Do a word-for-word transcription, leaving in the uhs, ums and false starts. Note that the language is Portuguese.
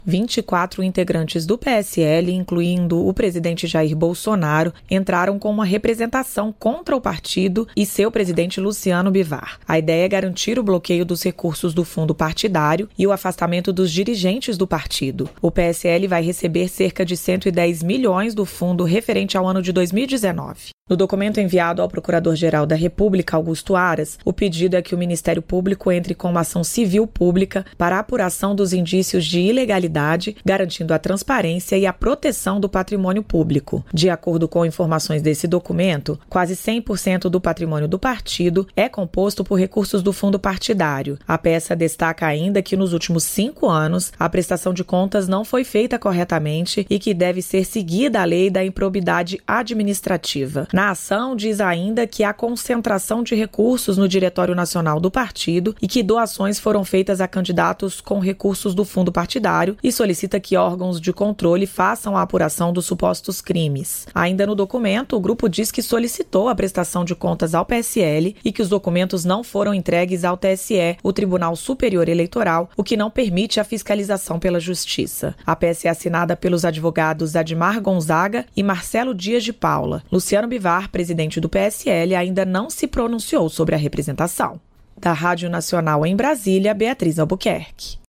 vinte e quatro integrantes do P S L, incluindo o presidente Jair Bolsonaro, entraram com uma representação contra o partido e seu presidente Luciano Bivar. A ideia é garantir o bloqueio dos recursos do fundo partidário e o afastamento dos dirigentes do partido. O P S L vai receber cerca de cento e dez milhões do fundo referente ao ano de dois mil e dezenove. No documento enviado ao Procurador-Geral da República, Augusto Aras, o pedido é que o Ministério Público entre com uma ação civil pública para a apuração dos indícios de ilegalidade, garantindo a transparência e a proteção do patrimônio público. De acordo com informações desse documento, quase cem por cento do patrimônio do partido é composto por recursos do fundo partidário. A peça destaca ainda que nos últimos cinco anos a prestação de contas não foi feita corretamente e que deve ser seguida a lei da improbidade administrativa. Na ação, diz ainda que há concentração de recursos no Diretório Nacional do partido e que doações foram feitas a candidatos com recursos do fundo partidário e solicita que órgãos de controle façam a apuração dos supostos crimes. Ainda no documento, o grupo diz que solicitou a prestação de contas ao P S L e que os documentos não foram entregues ao T S E, o Tribunal Superior Eleitoral, o que não permite a fiscalização pela Justiça. A peça é assinada pelos advogados Admar Gonzaga e Marcelo Dias de Paula. Luciano Bivar, presidente do P S L, ainda não se pronunciou sobre a representação. Da Rádio Nacional em Brasília, Beatriz Albuquerque.